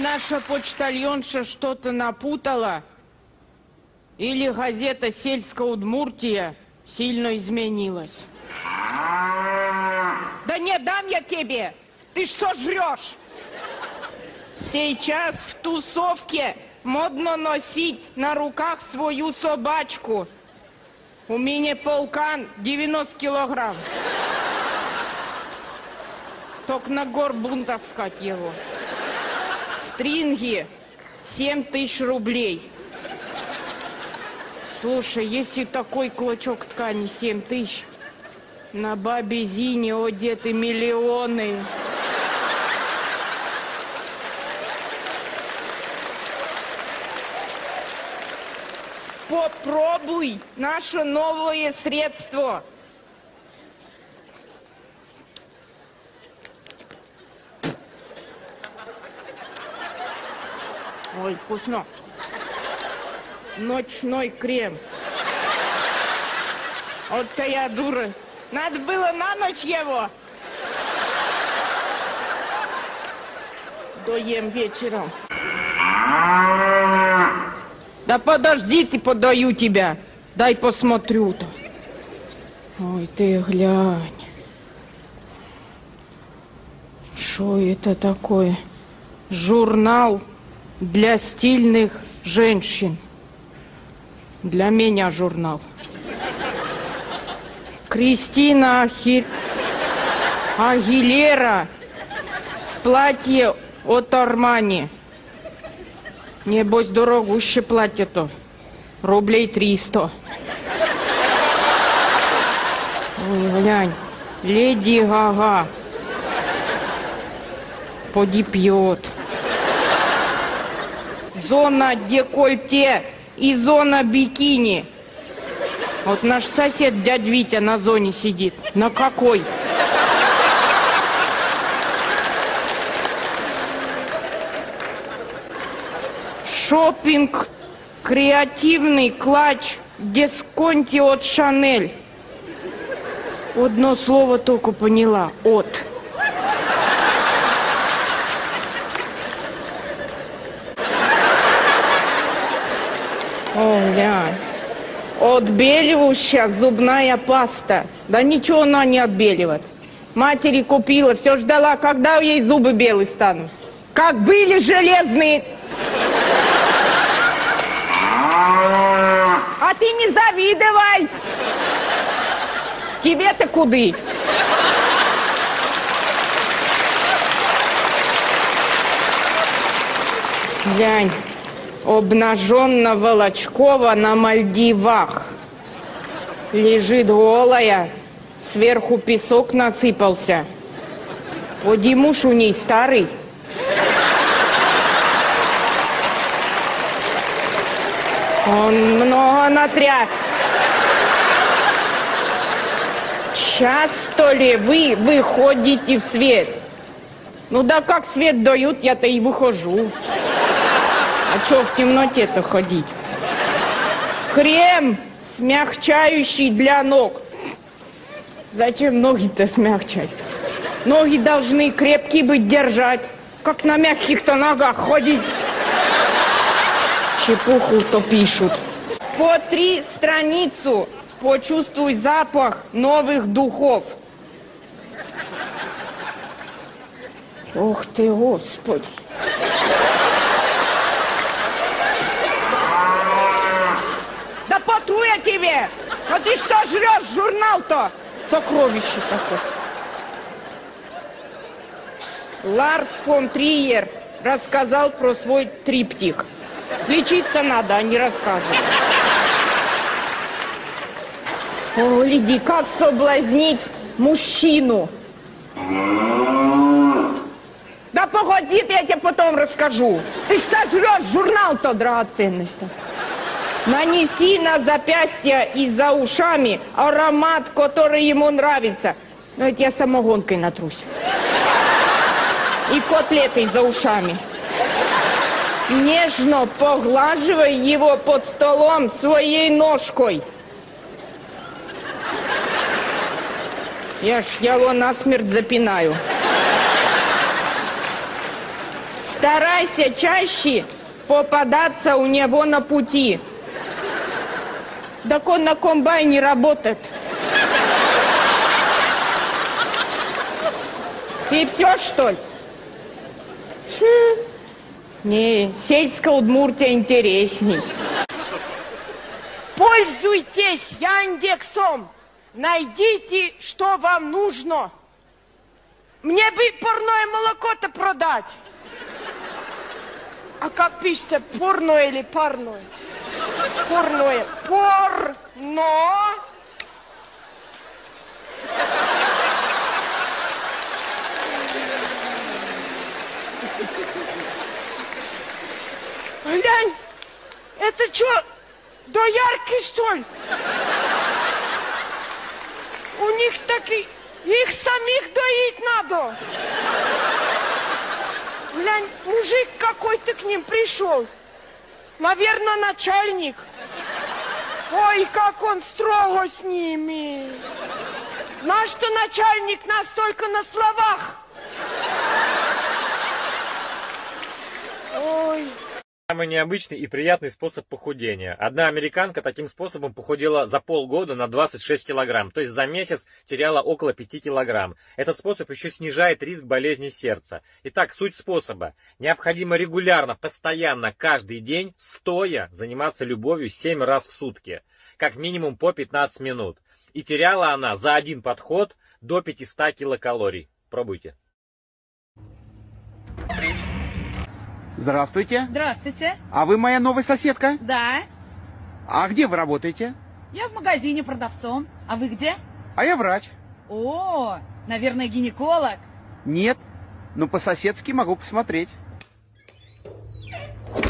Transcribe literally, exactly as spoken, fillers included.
наша почтальонша что-то напутала, или газета «Сельская Удмуртия» сильно изменилась. Да не дам я тебе! Ты что жрешь? Сейчас в тусовке модно носить на руках свою собачку. У меня полкан девяносто килограмм. Только на горбун таскать его. Стринги семь тысяч рублей. Слушай, если такой клочок ткани семь тысяч, на бабе Зине одеты миллионы. Попробуй наше новое средство. Ой, вкусно. Ночной крем. Вот-то я дура. Надо было на ночь его. Доем вечером. Да подожди, ты, подаю тебя. Дай посмотрю-то. Ой, ты глянь. Что это такое? Журнал для стильных женщин. Для меня журнал. Кристина Ахи... Агилера в платье от Армани. Небось, дорогуще платье-то. Рублей триста. Ой, глянь. Леди Гага. Поди пьет. Зона декольте и зона бикини. Вот наш сосед, дядь Витя, на зоне сидит. На какой? Шопинг, креативный клатч, дисконти от Шанель. Одно слово только поняла. От. О, глянь. Отбеливающая зубная паста. Да ничего она не отбеливает. Матери купила, все ждала, когда ей зубы белые станут. Как были железные. А ты не завидовай. Тебе-то куды? Глянь. Обнаженно Волочкова на Мальдивах. Лежит голая, сверху песок насыпался. Поди муж у ней старый. Он много натряс. Часто ли вы выходите в свет? Ну да как свет дают, я-то и выхожу. А чё в темноте-то ходить? Крем смягчающий для ног. Зачем ноги-то смягчать? Ноги должны крепкие быть, держать. Как на мягких-то ногах ходить. Чепуху-то пишут. По три страницу. Почувствуй запах новых духов. Ох ты, Господи. Да потру я тебе! А ты что жрешь, журнал-то? Сокровище такое. Ларс фон Триер рассказал про свой триптих. Лечиться надо, а не рассказывать. О, гляди, как соблазнить мужчину. Да погоди, я тебе потом расскажу. Ты что жрешь, журнал-то драгоценность-то. Нанеси на запястье и за ушами аромат, который ему нравится. Ну, это я самогонкой натрусь. И котлетой за ушами. Нежно поглаживай его под столом своей ножкой. Я ж его насмерть запинаю. Старайся чаще попадаться у него на пути. Так он на комбайне работает. И все, что ли? Не, сельская Удмуртия интересней. Пользуйтесь Яндексом. Найдите, что вам нужно. Мне бы парное молоко-то продать. А как пишется, порное или парное? Порное. Порно. Глянь, это что, доярки, что ли? У них таки, их самих доить надо. Глянь, мужик какой-то к ним пришел. Наверное, начальник. Ой, как он строго с ними. Наш что начальник нас только на словах. Ой. Самый необычный и приятный способ похудения. Одна американка таким способом похудела за полгода на двадцать шесть килограмм, то есть за месяц теряла около пяти килограмм. Этот способ еще снижает риск болезни сердца. Итак, суть способа. Необходимо регулярно, постоянно, каждый день, стоя, заниматься любовью семь раз в сутки. Как минимум по пятнадцать минут. И теряла она за один подход до пятисот килокалорий. Пробуйте. Здравствуйте. Здравствуйте. А вы моя новая соседка? Да. А где вы работаете? Я в магазине продавцом. А вы где? А я врач. О, наверное, гинеколог. Нет, но по-соседски могу посмотреть.